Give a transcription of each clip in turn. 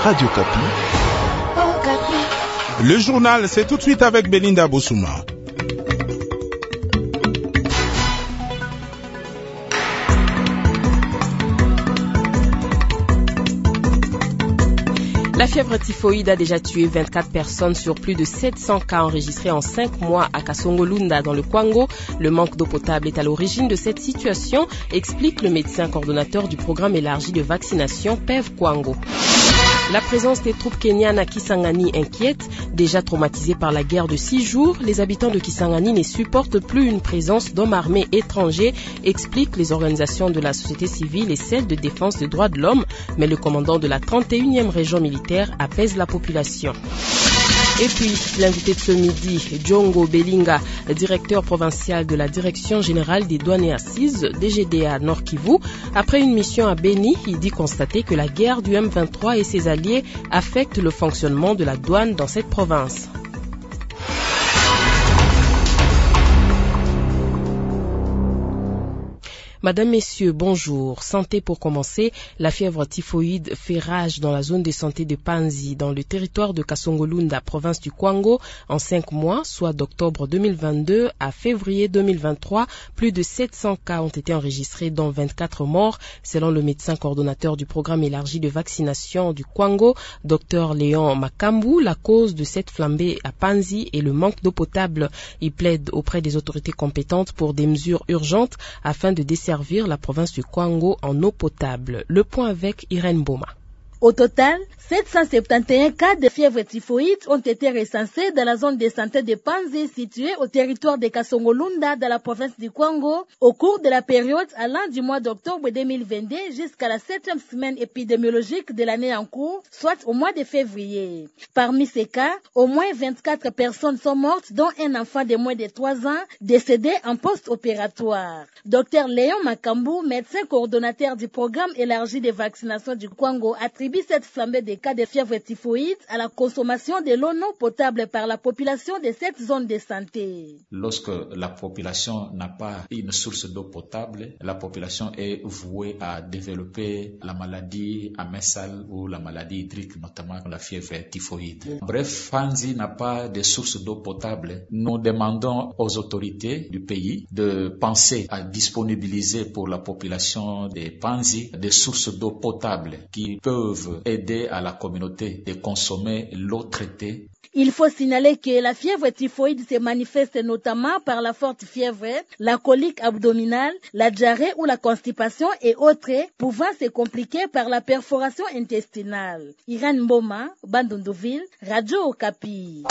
Radio Kapi. Le journal, c'est tout de suite avec Belinda Bossouma. La fièvre typhoïde a déjà tué 24 personnes sur plus de 700 cas enregistrés en 5 mois à Kasongo-Lunda dans le Kwango. Le manque d'eau potable est à l'origine de cette situation, explique le médecin coordonnateur du programme élargi de vaccination PEV Kwango. La présence des troupes kenyanes à Kisangani inquiète. Déjà traumatisés par la guerre de 6 jours, les habitants de Kisangani ne supportent plus une présence d'hommes armés étrangers, expliquent les organisations de la société civile et celles de défense des droits de l'homme. Mais le commandant de la 31e région militaire apaise la population. Et puis, l'invité de ce midi, Djongo Belinga, directeur provincial de la Direction générale des douanes et assises, DGDA Nord Kivu. Après une mission à Beni, il dit constater que la guerre du M23 et ses alliés affectent le fonctionnement de la douane dans cette province. Madame, Messieurs, bonjour. Santé pour commencer. La fièvre typhoïde fait rage dans la zone de santé de Panzi, dans le territoire de Kasongo-Lunda, province du Kwango. En 5 mois, soit d'octobre 2022 à février 2023, plus de 700 cas ont été enregistrés, dont 24 morts. Selon le médecin coordonnateur du programme élargi de vaccination du Kwango, Dr Léon Makambu, la cause de cette flambée à Panzi est le manque d'eau potable. Il plaide auprès des autorités compétentes pour des mesures urgentes afin de desservir la province du Kwango en eau potable. Le point avec Irène Boma. Au total, 771 cas de fièvre typhoïde ont été recensés dans la zone de santé de Panzi située au territoire de Kasongo-Lunda dans la province du Kwango au cours de la période allant du mois d'octobre 2022 jusqu'à la 7e semaine épidémiologique de l'année en cours, soit au mois de février. Parmi ces cas, au moins 24 personnes sont mortes, dont un enfant de moins de 3 ans décédé en post-opératoire. Dr Léon Makambu, médecin coordonnateur du programme élargi de vaccination du Kwango, attribue cette flambée des cas de fièvre typhoïde à la consommation de l'eau non potable par la population de cette zone de santé. Lorsque la population n'a pas une source d'eau potable, la population est vouée à développer la maladie à main sale ou la maladie hydrique, notamment la fièvre typhoïde. Bref, Panzi n'a pas de source d'eau potable. Nous demandons aux autorités du pays de penser à disponibiliser pour la population de Panzi des sources d'eau potable qui peuvent aider à la communauté de consommer l'eau traitée. Il faut signaler que la fièvre typhoïde se manifeste notamment par la forte fièvre, la colique abdominale, la diarrhée ou la constipation et autres, pouvant se compliquer par la perforation intestinale. Irène Mboma, Bandunduville, Radio Okapi.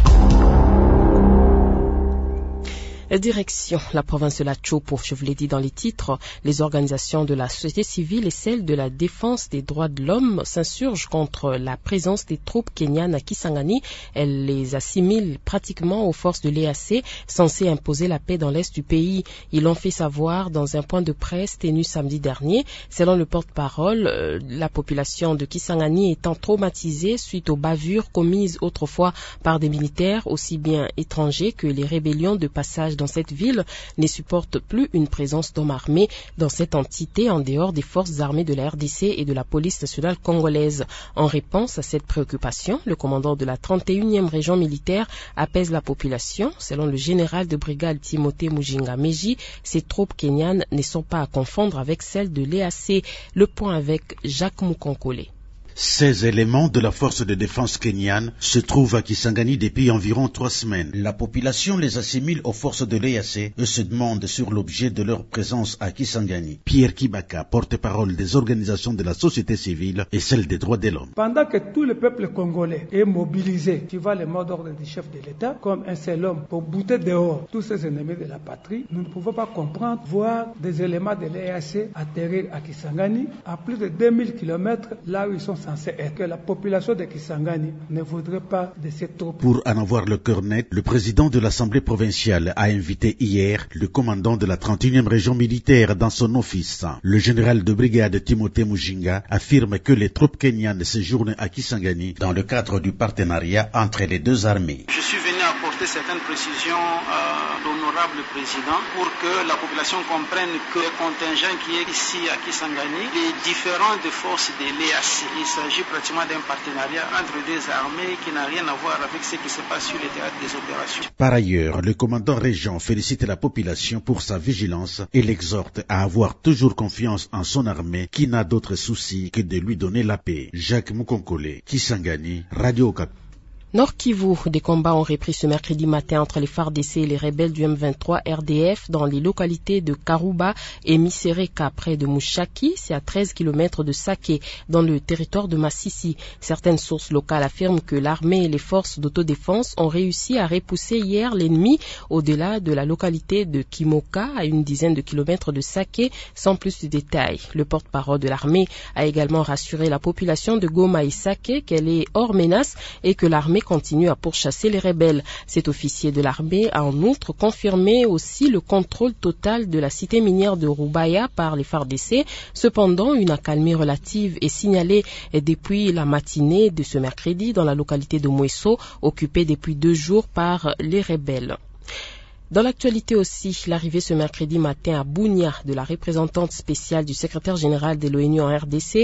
Direction la province de la Tchopo, je vous l'ai dit dans les titres, les organisations de la société civile et celles de la défense des droits de l'homme s'insurgent contre la présence des troupes kenyanes à Kisangani. Elles les assimilent pratiquement aux forces de l'EAC, censées imposer la paix dans l'est du pays. Ils l'ont fait savoir dans un point de presse tenu samedi dernier. Selon le porte-parole, la population de Kisangani étant traumatisée suite aux bavures commises autrefois par des militaires, aussi bien étrangers que les rébellions de passage dans cette ville, ne supportent plus une présence d'hommes armés dans cette entité en dehors des forces armées de la RDC et de la police nationale congolaise. En réponse à cette préoccupation, le commandant de la 31e région militaire apaise la population. Selon le général de brigade Timothée Mujinga Meji, ces troupes kenyanes ne sont pas à confondre avec celles de l'EAC. Le point avec Jacques Moukonkole. Ces éléments de la force de défense kenyane se trouvent à Kisangani depuis environ 3 semaines. La population les assimile aux forces de l'EAC et se demande sur l'objet de leur présence à Kisangani. Pierre Kibaka, porte-parole des organisations de la société civile et celle des droits de l'homme. Pendant que tout le peuple congolais est mobilisé, tu vois le mot d'ordre du chef de l'État comme un seul homme pour bouter dehors tous ces ennemis de la patrie, nous ne pouvons pas comprendre, voir des éléments de l'EAC atterrir à Kisangani à plus de 2000 km là où ils sont censé être, que la population de Kisangani ne voudrait pas de ces troupes. Pour en avoir le cœur net, le président de l'Assemblée provinciale a invité hier le commandant de la 31e région militaire dans son office. Le général de brigade Timothée Mujinga affirme que les troupes kenyanes séjournent à Kisangani dans le cadre du partenariat entre les deux armées. Je suis venu apporter apporter certaines précisions à l'honorable président pour que la population comprenne que le contingent qui est ici à Kisangani est différent des forces de l'EAC. Il s'agit pratiquement d'un partenariat entre des armées qui n'a rien à voir avec ce qui se passe sur les théâtres des opérations. Par ailleurs, le commandant régent félicite la population pour sa vigilance et l'exhorte à avoir toujours confiance en son armée qui n'a d'autre souci que de lui donner la paix. Jacques Mukonkole, Kisangani, Radio Okapi. Nord Kivu, des combats ont repris ce mercredi matin entre les FARDC et les rebelles du M23 RDF dans les localités de Karouba et Misereka près de Mouchaki, c'est à 13 km de Saké, dans le territoire de Massissi. Certaines sources locales affirment que l'armée et les forces d'autodéfense ont réussi à repousser hier l'ennemi au-delà de la localité de Kimoka, à une dizaine de kilomètres de Saké, sans plus de détails. Le porte-parole de l'armée a également rassuré la population de Goma et Saké qu'elle est hors menace et que l'armée continue à pourchasser les rebelles. Cet officier de l'armée a en outre confirmé aussi le contrôle total de la cité minière de Rubaya par les FARDC. Cependant, une accalmie relative est signalée depuis la matinée de ce mercredi dans la localité de Mweso, occupée depuis 2 jours par les rebelles. Dans l'actualité aussi, l'arrivée ce mercredi matin à Bunia de la représentante spéciale du secrétaire général de l'ONU en RDC,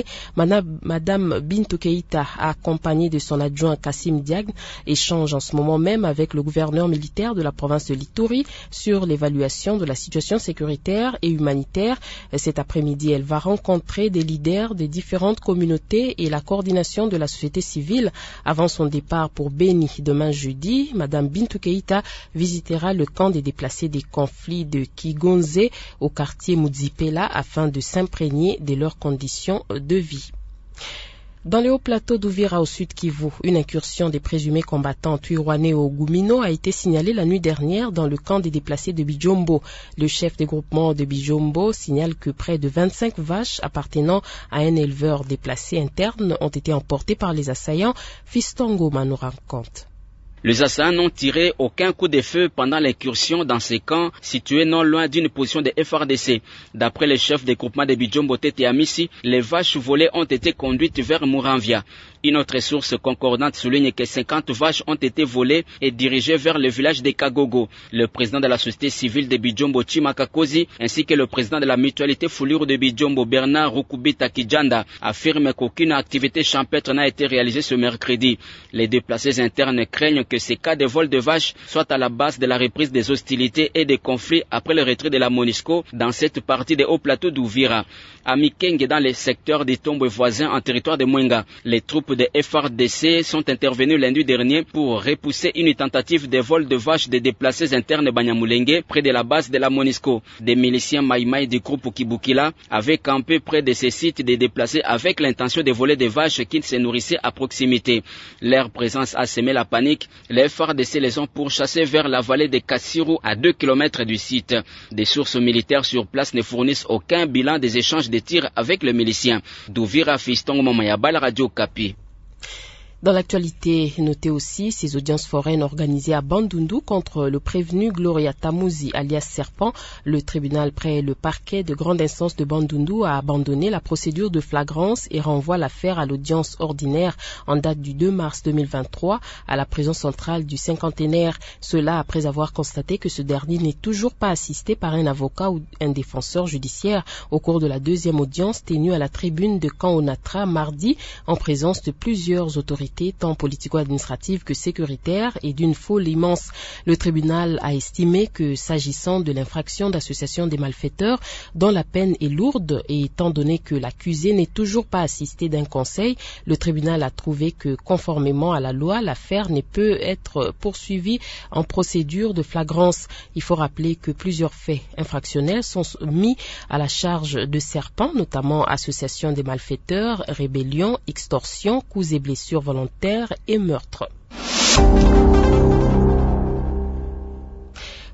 Madame Bintou Keïta, accompagnée de son adjoint Kassim Diagne, échange en ce moment même avec le gouverneur militaire de la province de l'Ituri sur l'évaluation de la situation sécuritaire et humanitaire. Cet après-midi, elle va rencontrer des leaders des différentes communautés et la coordination de la société civile. Avant son départ pour Beni demain jeudi, Madame Bintou Keïta visitera le camp des déplacés des conflits de Kigonze au quartier Mudzipela afin de s'imprégner de leurs conditions de vie. Dans les hauts plateaux d'Uvira au sud Kivu, une incursion des présumés combattants Twirwané au Gumino a été signalée la nuit dernière dans le camp des déplacés de Bijombo. Le chef des groupements de Bijombo signale que près de 25 vaches appartenant à un éleveur déplacé interne ont été emportées par les assaillants. Fistongo nous raconte. Les assaillants n'ont tiré aucun coup de feu pendant l'incursion dans ces camps situés non loin d'une position de FARDC. D'après le chef des groupements de Bijombo Tete Amissi, les vaches volées ont été conduites vers Mouranvia. Une autre source concordante souligne que 50 vaches ont été volées et dirigées vers le village de Kagogo. Le président de la société civile de Bijombo Chimakakozi ainsi que le président de la mutualité foulure de Bijombo Bernard Rukubita Kijanda affirment qu'aucune activité champêtre n'a été réalisée ce mercredi. Les déplacés internes craignent que ces cas de vol de vaches soient à la base de la reprise des hostilités et des conflits après le retrait de la MONUSCO dans cette partie des hauts plateaux d'Uvira. À Mikenge, dans les secteurs des tombes voisins en territoire de Mwenga, les troupes de FARDC sont intervenues lundi dernier pour repousser une tentative de vol de vaches des déplacés internes Banyamulenge près de la base de la MONUSCO. Des miliciens Maïmaï du groupe Kibukila avaient campé près de ces sites des déplacés avec l'intention de voler des vaches qui se nourrissaient à proximité. Leur présence a semé la panique. Les FARDC les ont pourchassés vers la vallée de Kassiru à 2 km du site. Des sources militaires sur place ne fournissent aucun bilan des échanges de tirs avec les miliciens. D'Uvira, Fiston Momayabal, Radio Kapi. Dans l'actualité, notez aussi ces audiences foraines organisées à Bandundu contre le prévenu Gloria Tamuzi, alias Serpent. Le tribunal près le parquet de grande instance de Bandundu a abandonné la procédure de flagrance et renvoie l'affaire à l'audience ordinaire en date du 2 mars 2023 à la prison centrale du cinquantenaire. Cela après avoir constaté que ce dernier n'est toujours pas assisté par un avocat ou un défenseur judiciaire au cours de la deuxième audience tenue à la tribune de Camp Onatra mardi en présence de plusieurs autorités tant politico-administrative que sécuritaire et d'une foule immense. Le tribunal a estimé que s'agissant de l'infraction d'association des malfaiteurs dont la peine est lourde et étant donné que l'accusé n'est toujours pas assisté d'un conseil, le tribunal a trouvé que conformément à la loi, l'affaire ne peut être poursuivie en procédure de flagrance. Il faut rappeler que plusieurs faits infractionnels sont mis à la charge de Serpent, notamment association des malfaiteurs, rébellion, extorsion, coups et blessures volontaires et meurtre.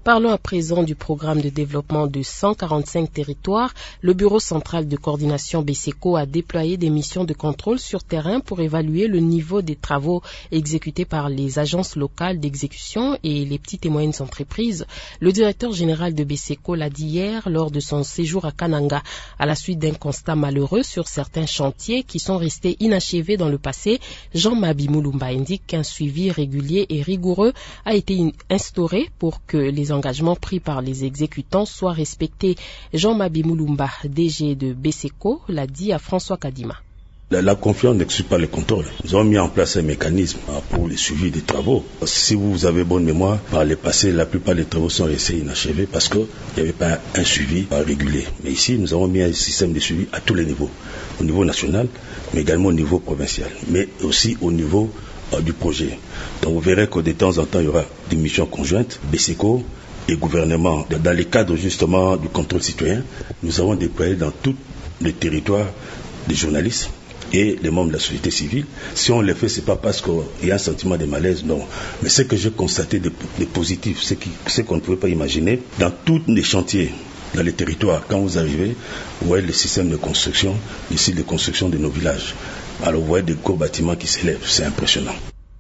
Parlons à présent du programme de développement de 145 territoires. Le Bureau central de coordination BESECO a déployé des missions de contrôle sur terrain pour évaluer le niveau des travaux exécutés par les agences locales d'exécution et les petites et moyennes entreprises. Le directeur général de BESECO l'a dit hier lors de son séjour à Kananga, à la suite d'un constat malheureux sur certains chantiers qui sont restés inachevés dans le passé. Jean Mabi Mulumba indique qu'un suivi régulier et rigoureux a été instauré pour que les engagements pris par les exécutants soient respectés. Jean Mabi Mulumba, DG de BESECO, l'a dit à François Kadima. La confiance n'exclut pas le contrôle. Nous avons mis en place un mécanisme pour le suivi des travaux. Si vous avez bonne mémoire, par le passé, la plupart des travaux sont restés inachevés parce qu'il n'y avait pas un suivi régulier. Mais ici, nous avons mis un système de suivi à tous les niveaux. Au niveau national, mais également au niveau provincial, mais aussi au niveau du projet. Donc vous verrez que de temps en temps, il y aura des missions conjointes, BESECO et gouvernement. Dans le cadre justement du contrôle citoyen, nous avons déployé dans tous les territoires des journalistes et les membres de la société civile. Si on le fait, c'est pas parce qu'il y a un sentiment de malaise, non. Mais ce que j'ai constaté de positif, c'est qu'on ne pouvait pas imaginer, dans tous les chantiers, dans les territoires, quand vous arrivez, vous voyez le système de construction, les sites de construction de nos villages. Alors vous voyez des gros bâtiments qui s'élèvent, c'est impressionnant.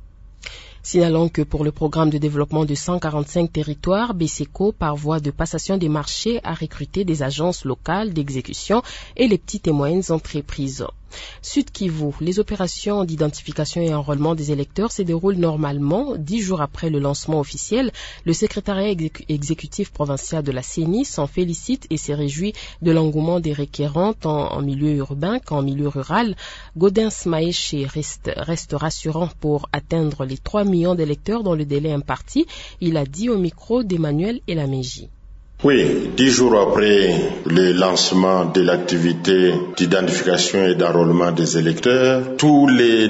Signalons que pour le programme de développement de 145 territoires, BESECO, par voie de passation des marchés, a recruté des agences locales d'exécution et les petites et moyennes entreprises. Sud Kivu, les opérations d'identification et enrôlement des électeurs se déroulent normalement 10 jours après le lancement officiel. Le secrétariat exécutif provincial de la CENI s'en félicite et se réjouit de l'engouement des requérants tant en milieu urbain qu'en milieu rural. Gaudens Maéché reste rassurant pour atteindre les 3 millions d'électeurs dans le délai imparti. Il a dit au micro d'Emmanuel Elameji. Oui, 10 jours après le lancement de l'activité d'identification et d'enrôlement des électeurs, tous les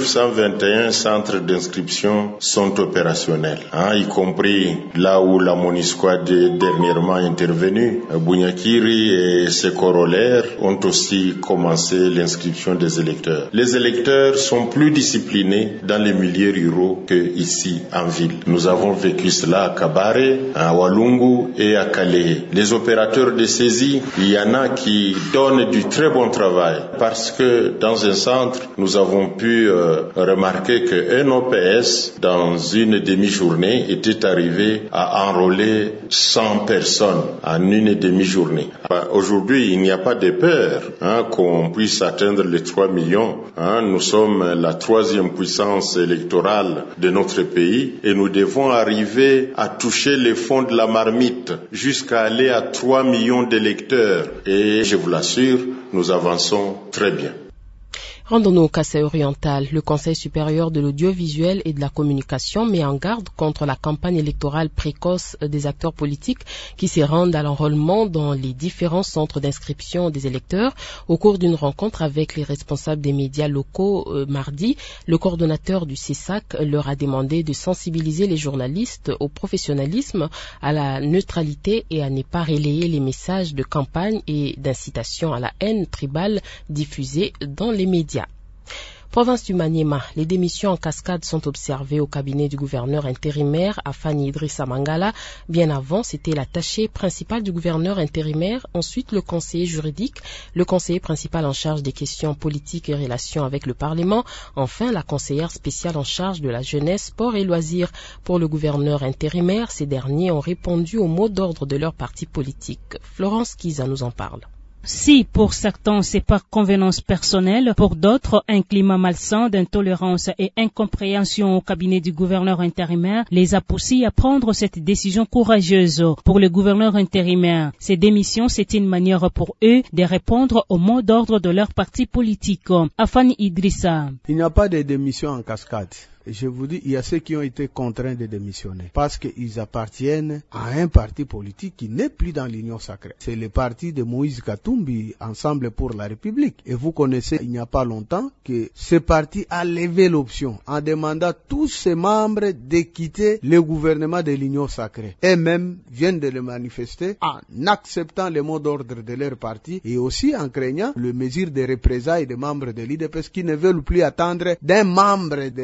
921 centres d'inscription sont opérationnels, y compris là où la MONUSCO est dernièrement intervenue. Bunyakiri et ses corollaires ont aussi commencé l'inscription des électeurs. Les électeurs sont plus disciplinés dans les milieux ruraux qu'ici en ville. Nous avons vécu cela à Kabare, à Walungu et à Kalé. Les opérateurs de saisie, il y en a qui donnent du très bon travail parce que dans un centre, nous avons pu remarquer qu'un OPS, dans une demi-journée, était arrivé à enrôler 100 personnes en une demi-journée. Aujourd'hui, il n'y a pas de peur qu'on puisse atteindre les 3 millions. Nous sommes la 3e puissance électorale de notre pays et nous devons arriver à toucher les fonds de la marmite jusqu'à aller à 3 millions d'électeurs. Et je vous l'assure, nous avançons très bien. Rendons-nous au Kasaï oriental. Le Conseil supérieur de l'audiovisuel et de la communication met en garde contre la campagne électorale précoce des acteurs politiques qui se rendent à l'enrôlement dans les différents centres d'inscription des électeurs. Au cours d'une rencontre avec les responsables des médias locaux mardi, le coordonnateur du CESAC leur a demandé de sensibiliser les journalistes au professionnalisme, à la neutralité et à ne pas relayer les messages de campagne et d'incitation à la haine tribale diffusés dans les médias. Province du Maniema, les démissions en cascade sont observées au cabinet du gouverneur intérimaire Afani Idrissa Mangala. Bien avant, c'était l'attaché principal du gouverneur intérimaire, ensuite le conseiller juridique, le conseiller principal en charge des questions politiques et relations avec le Parlement, enfin la conseillère spéciale en charge de la jeunesse, sport et loisirs. Pour le gouverneur intérimaire, ces derniers ont répondu aux mots d'ordre de leur parti politique. Florence Kiza nous en parle. Si pour certains c'est par convenance personnelle, pour d'autres un climat malsain d'intolérance et incompréhension au cabinet du gouverneur intérimaire les a poussés à prendre cette décision courageuse. Pour le gouverneur intérimaire, ces démissions c'est une manière pour eux de répondre aux mots d'ordre de leur parti politique. Afani Idrissa. Il n'y a pas de démission en cascade. Je vous dis, il y a ceux qui ont été contraints de démissionner parce qu'ils appartiennent à un parti politique qui n'est plus dans l'Union sacrée. C'est le parti de Moïse Katumbi, Ensemble pour la République. Et vous connaissez, il n'y a pas longtemps, que ce parti a levé l'option en demandant à tous ses membres de quitter le gouvernement de l'Union sacrée. Eux-mêmes viennent de le manifester en acceptant les mots d'ordre de leur parti et aussi en craignant le mesure de représailles des membres de l'IDPS qui ne veulent plus attendre d'un membre de l'ensemble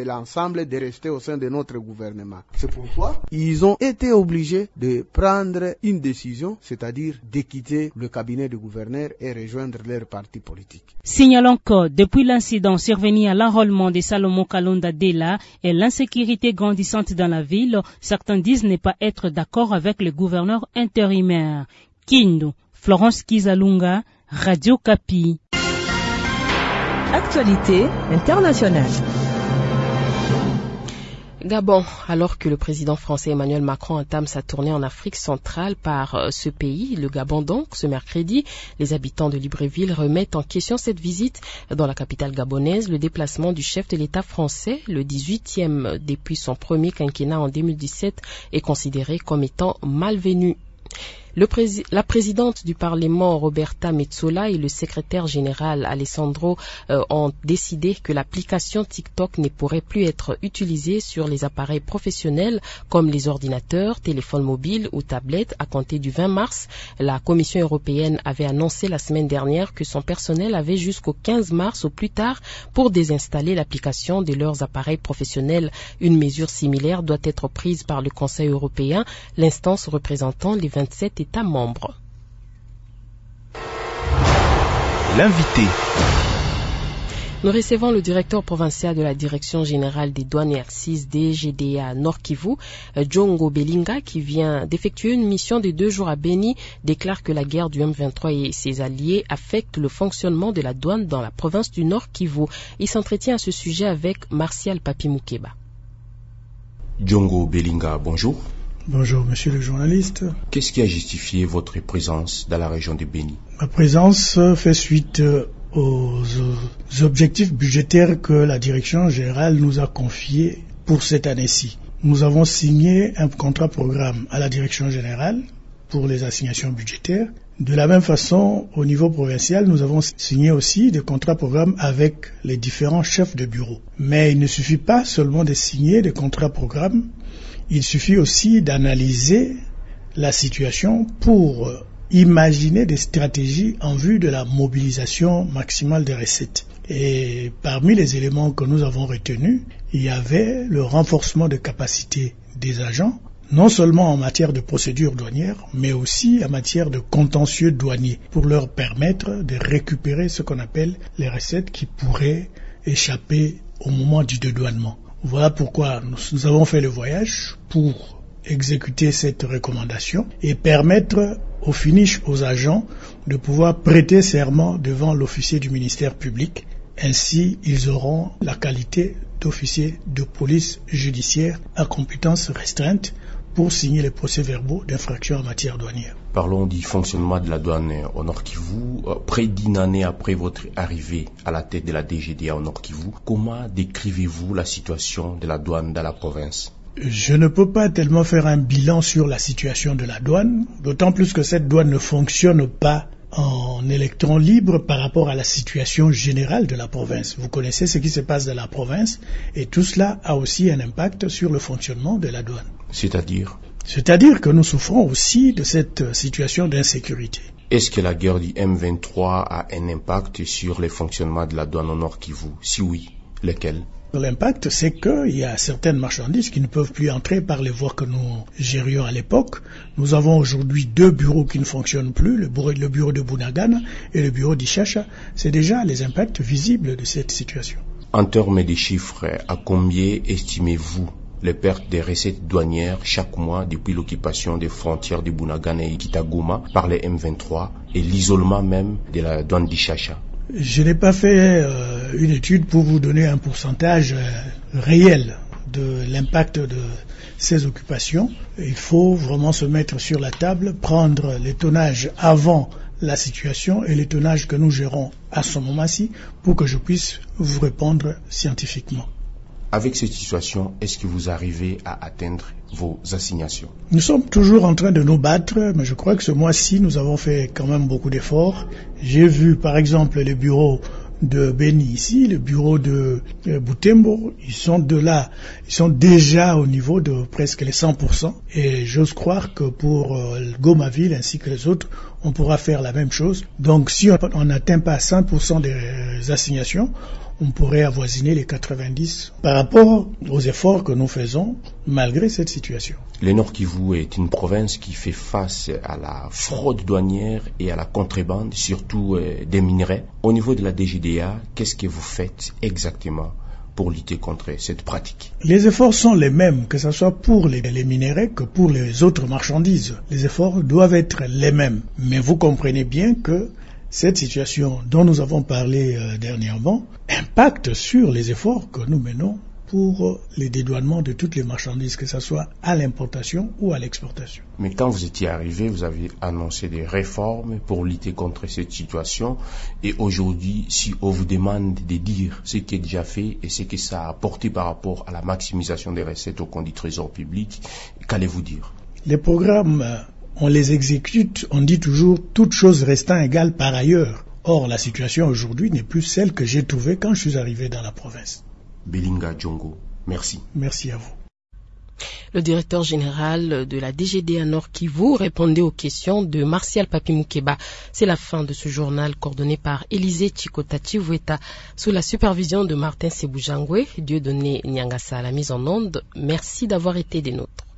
semble de rester au sein de notre gouvernement. C'est pourquoi ils ont été obligés de prendre une décision, c'est-à-dire de quitter le cabinet du gouverneur et rejoindre leur parti politique. Signalons que depuis l'incident survenu à l'enrôlement de Salomon Kalonda Dela et l'insécurité grandissante dans la ville, certains disent ne pas être d'accord avec le gouverneur intérimaire. Kindu, Florence Kizalunga, Radio Kapi. Actualité internationale. Gabon, alors que le président français Emmanuel Macron entame sa tournée en Afrique centrale par ce pays, le Gabon donc, ce mercredi, les habitants de Libreville remettent en question cette visite dans la capitale gabonaise. Le déplacement du chef de l'État français, le 18e depuis son premier quinquennat en 2017, est considéré comme étant malvenu. La présidente du Parlement, Roberta Metsola, et le secrétaire général Alessandro ont décidé que l'application TikTok ne pourrait plus être utilisée sur les appareils professionnels comme les ordinateurs, téléphones mobiles ou tablettes à compter du 20 mars. La Commission européenne avait annoncé la semaine dernière que son personnel avait jusqu'au 15 mars au plus tard pour désinstaller l'application de leurs appareils professionnels. Une mesure similaire doit être prise par le Conseil européen, l'instance représentant les 27 États membres. L'invité. Nous recevons le directeur provincial de la Direction générale des douanes et accises DGDA Nord Kivu, Djongo Belinga, qui vient d'effectuer une mission de 2 jours à Beni, déclare que la guerre du M23 et ses alliés affectent le fonctionnement de la douane dans la province du Nord Kivu. Il s'entretient à ce sujet avec Martial Papi Moukeba. Djongo Belinga, bonjour. Bonjour, monsieur le journaliste. Qu'est-ce qui a justifié votre présence dans la région de Beni? Ma présence fait suite aux objectifs budgétaires que la direction générale nous a confiés pour cette année-ci. Nous avons signé un contrat programme à la direction générale pour les assignations budgétaires. De la même façon, au niveau provincial, nous avons signé aussi des contrats programmes avec les différents chefs de bureau. Mais il ne suffit pas seulement de signer des contrats programmes. Il suffit aussi d'analyser la situation pour imaginer des stratégies en vue de la mobilisation maximale des recettes. Et parmi les éléments que nous avons retenus, il y avait le renforcement de capacités des agents, non seulement en matière de procédure douanière, mais aussi en matière de contentieux douanier, pour leur permettre de récupérer ce qu'on appelle les recettes qui pourraient échapper au moment du dédouanement. Voilà pourquoi nous avons fait le voyage pour exécuter cette recommandation et permettre au finish aux agents de pouvoir prêter serment devant l'officier du ministère public. Ainsi, ils auront la qualité d'officier de police judiciaire à compétence restreinte pour signer les procès-verbaux d'infraction en matière douanière. Parlons du fonctionnement de la douane au Nord Kivu. Près d'une année après votre arrivée à la tête de la DGDA au Nord Kivu, comment décrivez-vous la situation de la douane dans la province? Je ne peux pas tellement faire un bilan sur la situation de la douane, d'autant plus que cette douane ne fonctionne pas en électrons libres par rapport à la situation générale de la province. Vous connaissez ce qui se passe dans la province et tout cela a aussi un impact sur le fonctionnement de la douane. C'est-à-dire que nous souffrons aussi de cette situation d'insécurité. Est-ce que la guerre du M23 a un impact sur le fonctionnement de la douane au Nord Kivu? Si oui, lesquels? L'impact, c'est qu'il y a certaines marchandises qui ne peuvent plus entrer par les voies que nous gérions à l'époque. Nous avons aujourd'hui 2 bureaux qui ne fonctionnent plus, le bureau de Bunagana et le bureau d'Ishasha. C'est déjà les impacts visibles de cette situation. En termes de chiffres, à combien estimez-vous les pertes des recettes douanières chaque mois depuis l'occupation des frontières de Bunagana et Kitagoma par les M23 et l'isolement même de la douane d'Ishasha? Je n'ai pas fait une étude pour vous donner un pourcentage réel de l'impact de ces occupations. Il faut vraiment se mettre sur la table, prendre les tonnages avant la situation et les tonnages que nous gérons à ce moment-ci pour que je puisse vous répondre scientifiquement. Avec cette situation, est-ce que vous arrivez à atteindre vos assignations? Nous sommes toujours en train de nous battre, mais je crois que ce mois-ci, nous avons fait quand même beaucoup d'efforts. J'ai vu, par exemple, les bureaux de Beni ici, le bureau de Butembo, ils sont déjà au niveau de presque les 100%. Et j'ose croire que pour Gomaville ainsi que les autres, on pourra faire la même chose. Donc si on n'atteint pas 100% des assignations, on pourrait avoisiner les 90 par rapport aux efforts que nous faisons malgré cette situation. Le Nord Kivu est une province qui fait face à la fraude douanière et à la contrebande, surtout des minerais. Au niveau de la DGDA, qu'est-ce que vous faites exactement pour lutter contre cette pratique? Les efforts sont les mêmes, que ce soit pour les minerais que pour les autres marchandises. Les efforts doivent être les mêmes. Mais vous comprenez bien que cette situation dont nous avons parlé dernièrement impacte sur les efforts que nous menons pour les dédouanements de toutes les marchandises, que ce soit à l'importation ou à l'exportation. Mais quand vous étiez arrivé, vous avez annoncé des réformes pour lutter contre cette situation. Et aujourd'hui, si on vous demande de dire ce qui est déjà fait et ce que ça a apporté par rapport à la maximisation des recettes au compte du trésor public, qu'allez-vous dire? Les programmes, on les exécute, on dit toujours toutes choses restant égales par ailleurs. Or, la situation aujourd'hui n'est plus celle que j'ai trouvée quand je suis arrivé dans la province. Belinga Djongo, merci. Merci à vous. Le directeur général de la DGDA Nord Kivu répondait aux questions de Martial Papi Moukeba. C'est la fin de ce journal coordonné par Élisée Chikotati Vueta sous la supervision de Martin Sebujangwe, Dieudonné Nyangasa à la mise en onde. Merci d'avoir été des nôtres.